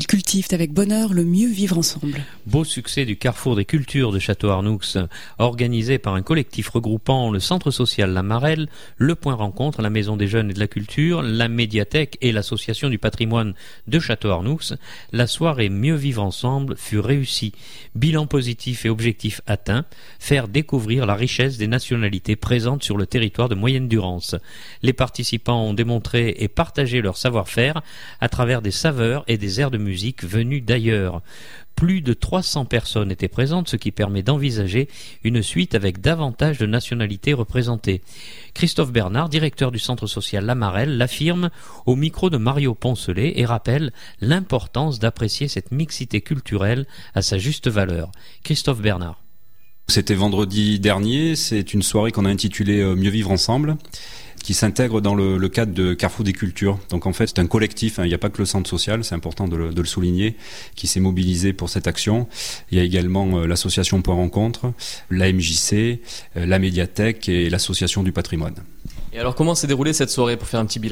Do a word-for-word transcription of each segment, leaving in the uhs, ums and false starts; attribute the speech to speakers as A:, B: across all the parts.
A: Ils cultivent avec bonheur le mieux vivre ensemble.
B: Beau succès du Carrefour des Cultures de Château-Arnoux, organisé par un collectif regroupant le Centre social La Marelle, le Point Rencontre, la Maison des Jeunes et de la Culture, la Médiathèque et l'Association du Patrimoine de Château-Arnoux. La soirée Mieux vivre ensemble fut réussie. Bilan positif et objectif atteint, faire découvrir la richesse des nationalités présentes sur le territoire de Moyenne-Durance. Les participants ont démontré et partagé leur savoir-faire à travers des saveurs et des airs de musique venus d'ailleurs. Plus de trois cents personnes étaient présentes, ce qui permet d'envisager une suite avec davantage de nationalités représentées. Christophe Bernard, directeur du Centre social La Marelle, l'affirme au micro de Mario Poncelet et rappelle l'importance d'apprécier cette mixité culturelle à sa juste valeur. Christophe Bernard.
C: C'était vendredi dernier, c'est une soirée qu'on a intitulée Mieux vivre ensemble, qui s'intègre dans le, le cadre de Carrefour des Cultures. Donc en fait, c'est un collectif, hein, il n'y a pas que le centre social, c'est important de le, de le souligner, qui s'est mobilisé pour cette action. Il y a également euh, l'association Point Rencontre, l'A M J C, euh, la Médiathèque et l'association du Patrimoine.
D: Et alors comment s'est déroulée cette soirée pour faire un petit bilan ?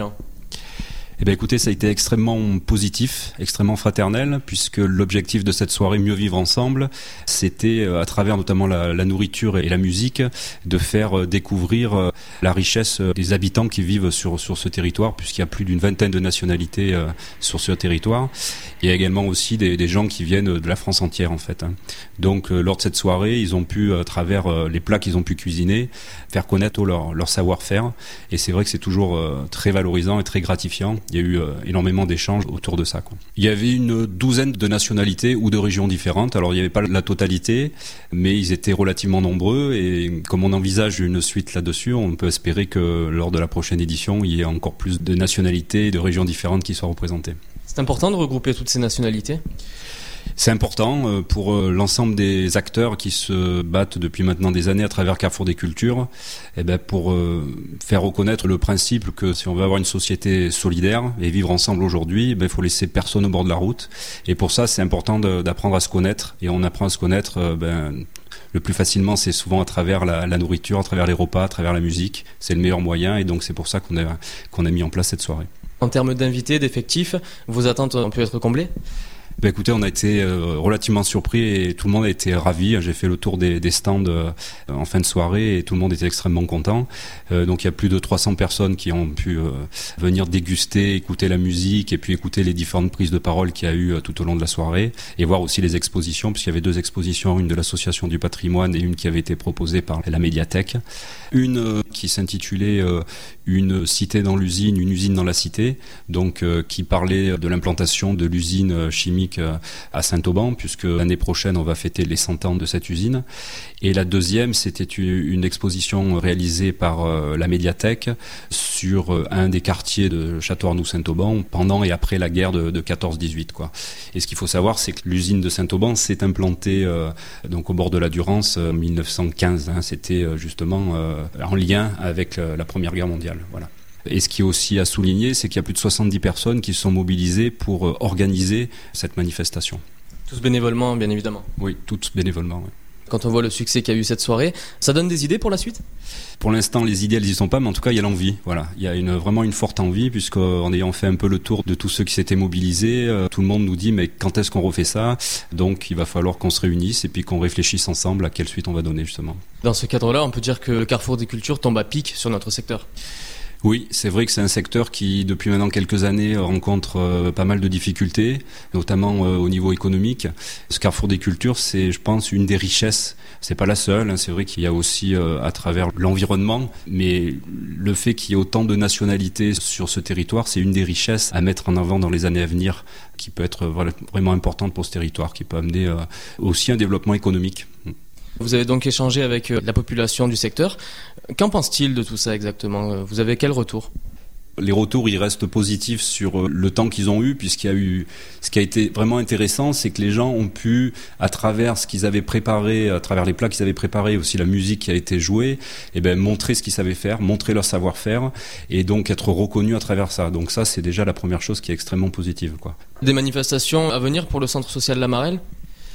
C: Eh bien écoutez, ça a été extrêmement positif, extrêmement fraternel, puisque l'objectif de cette soirée Mieux vivre ensemble, c'était à travers notamment la, la nourriture et la musique, de faire découvrir la richesse des habitants qui vivent sur, sur ce territoire, puisqu'il y a plus d'une vingtaine de nationalités sur ce territoire. Il y a également aussi des, des gens qui viennent de la France entière en fait. Donc lors de cette soirée, ils ont pu, à travers les plats qu'ils ont pu cuisiner, faire connaître leur, leur savoir-faire. Et c'est vrai que c'est toujours très valorisant et très gratifiant. Il y a eu euh, énormément d'échanges autour de ça, quoi. Il y avait une douzaine de nationalités ou de régions différentes. Alors il n'y avait pas la totalité, mais ils étaient relativement nombreux. Et comme on envisage une suite là-dessus, on peut espérer que lors de la prochaine édition, il y ait encore plus de nationalités et de régions différentes qui soient représentées.
D: C'est important de regrouper toutes ces nationalités ?
C: C'est important pour l'ensemble des acteurs qui se battent depuis maintenant des années à travers Carrefour des Cultures, et ben pour faire reconnaître le principe que si on veut avoir une société solidaire et vivre ensemble aujourd'hui, ben il faut laisser personne au bord de la route. Et pour ça, c'est important de, d'apprendre à se connaître. Et on apprend à se connaître ben, le plus facilement, c'est souvent à travers la, la nourriture, à travers les repas, à travers la musique. C'est le meilleur moyen et donc c'est pour ça qu'on a, qu'on a mis en place cette soirée.
D: En termes d'invités, d'effectifs, vos attentes ont pu être comblées ?
C: Ben écoutez, on a été euh, relativement surpris et tout le monde a été ravi. J'ai fait le tour des, des stands euh, en fin de soirée et tout le monde était extrêmement content. Euh, donc il y a plus de trois cents personnes qui ont pu euh, venir déguster, écouter la musique et puis écouter les différentes prises de parole qu'il y a eu euh, tout au long de la soirée et voir aussi les expositions, puisqu'il y avait deux expositions, une de l'association du patrimoine et une qui avait été proposée par la Médiathèque. Une euh, qui s'intitulait euh, Une cité dans l'usine, une usine dans la cité, donc euh, qui parlait de l'implantation de l'usine chimique à Saint-Auban, puisque l'année prochaine on va fêter les cent ans de cette usine. Et la deuxième, c'était une exposition réalisée par euh, la Médiathèque sur euh, un des quartiers de Château-Arnoux-Saint-Auban pendant et après la guerre de, de quatorze dix-huit, quoi. Et ce qu'il faut savoir, c'est que l'usine de Saint-Auban s'est implantée euh, donc au bord de la Durance en euh, mille neuf cent quinze. Hein, c'était euh, justement euh, en lien avec euh, la Première Guerre mondiale. Voilà. Et ce qui est aussi à souligner, c'est qu'il y a plus de soixante-dix personnes qui se sont mobilisées pour euh, organiser cette manifestation.
D: Tous bénévolement, bien évidemment.
C: Oui, tous bénévolement, oui.
D: Quand on voit le succès qu'il y a eu cette soirée, ça donne des idées pour la suite ?
C: Pour l'instant, les idées, elles y sont pas, mais en tout cas, il y a l'envie. Voilà, il y a une, vraiment une forte envie, puisqu'en ayant fait un peu le tour de tous ceux qui s'étaient mobilisés, euh, tout le monde nous dit, mais quand est-ce qu'on refait ça ? Donc, il va falloir qu'on se réunisse et puis qu'on réfléchisse ensemble à quelle suite on va donner, justement.
D: Dans ce cadre-là, on peut dire que le Carrefour des Cultures tombe à pic sur notre secteur.
C: Oui, c'est vrai que c'est un secteur qui, depuis maintenant quelques années, rencontre euh, pas mal de difficultés, notamment euh, au niveau économique. Ce Carrefour des Cultures, c'est, je pense, une des richesses. C'est pas la seule, hein. C'est vrai qu'il y a aussi, euh, à travers l'environnement, mais le fait qu'il y ait autant de nationalités sur ce territoire, c'est une des richesses à mettre en avant dans les années à venir, qui peut être vraiment importante pour ce territoire, qui peut amener euh, aussi un développement économique.
D: Vous avez donc échangé avec la population du secteur. Qu'en pense-t-il de tout ça exactement ? Vous avez quel retour ?
C: Les retours, ils restent positifs sur le temps qu'ils ont eu, puisqu'il y a eu, ce qui a été vraiment intéressant, c'est que les gens ont pu, à travers ce qu'ils avaient préparé, à travers les plats qu'ils avaient préparés, aussi la musique qui a été jouée, et ben, montrer ce qu'ils savaient faire, montrer leur savoir-faire, et donc être reconnus à travers ça. Donc ça, c'est déjà la première chose qui est extrêmement positive, quoi.
D: Des manifestations à venir pour le centre social La Marelle ?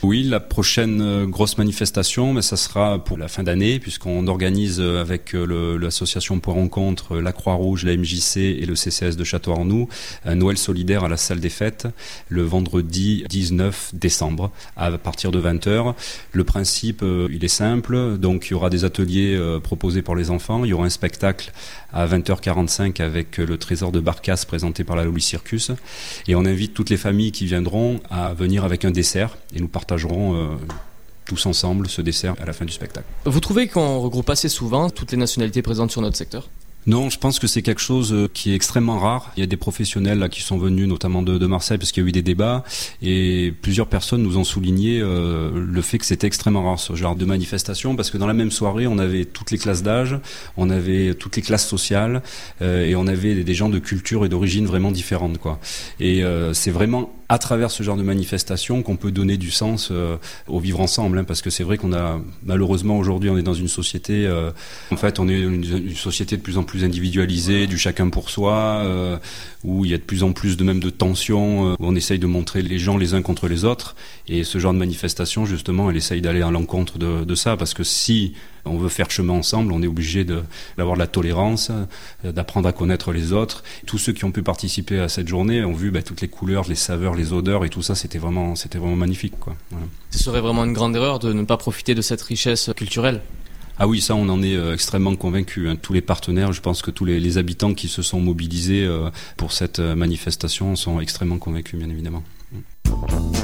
C: Oui, la prochaine grosse manifestation, mais ça sera pour la fin d'année, puisqu'on organise avec le, l'association Point Rencontre, la Croix-Rouge, la M J C et le C C S de Château-Arnoux, un Noël solidaire à la salle des fêtes, le vendredi dix-neuf décembre, à partir de vingt heures. Le principe, il est simple, donc il y aura des ateliers proposés pour les enfants, il y aura un spectacle à vingt heures quarante-cinq avec le Trésor de Barcasse présenté par la Loli Circus, et on invite toutes les familles qui viendront à venir avec un dessert, et nous partagerons Euh, tous ensemble ce dessert à la fin du spectacle.
D: Vous trouvez qu'on regroupe assez souvent toutes les nationalités présentes sur notre secteur ?
C: Non, je pense que c'est quelque chose qui est extrêmement rare. Il y a des professionnels là qui sont venus, notamment de, de Marseille, parce qu'il y a eu des débats, et plusieurs personnes nous ont souligné euh, le fait que c'était extrêmement rare ce genre de manifestation, parce que dans la même soirée, on avait toutes les classes d'âge, on avait toutes les classes sociales, euh, et on avait des gens de culture et d'origine vraiment différentes, quoi. Et euh, c'est vraiment à travers ce genre de manifestation qu'on peut donner du sens euh, au vivre ensemble, hein, parce que c'est vrai qu'on a malheureusement aujourd'hui on est dans une société, euh, en fait on est une, une société de plus en plus individualisée, du chacun pour soi, euh, où il y a de plus en plus de même de tensions, euh, où on essaye de montrer les gens les uns contre les autres, et ce genre de manifestation justement elle essaye d'aller à l'encontre de, de ça, parce que si on veut faire chemin ensemble, on est obligé de, d'avoir de la tolérance, d'apprendre à connaître les autres. Tous ceux qui ont pu participer à cette journée ont vu bah, toutes les couleurs, les saveurs, les odeurs et tout ça, c'était vraiment, c'était vraiment magnifique, quoi. Voilà.
D: Ce serait vraiment une grande erreur de ne pas profiter de cette richesse culturelle.
C: Ah oui, ça on en est euh, extrêmement convaincus, hein. Tous les partenaires, je pense que tous les, les habitants qui se sont mobilisés euh, pour cette euh, manifestation sont extrêmement convaincus, bien évidemment.